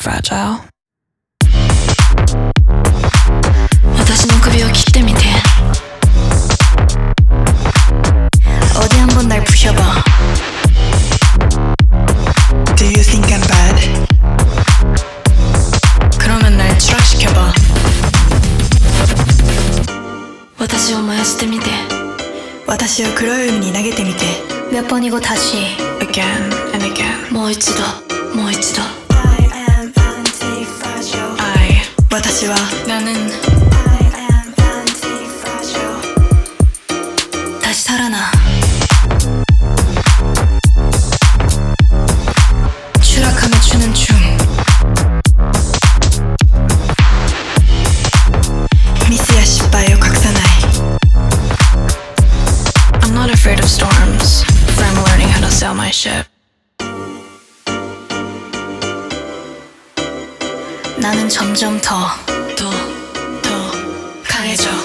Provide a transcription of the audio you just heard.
fragile. 私の首を切ってみて 어디 한번 날 부셔봐. Do you think I'm bad? 그러면 날 추락시켜봐. 私を燃やしてみて私を黒い海に投げてみて 몇 번이고 다시 Again and again もう一度もう一度 I am anti-fragile 私は 나는 I am anti-fragile 다시 살아나. 추락함에 추는 춤. 미스야失敗を隠さない I'm not afraid of storms, for I'm learning how to sail my ship. 나는 점점 더 강해져.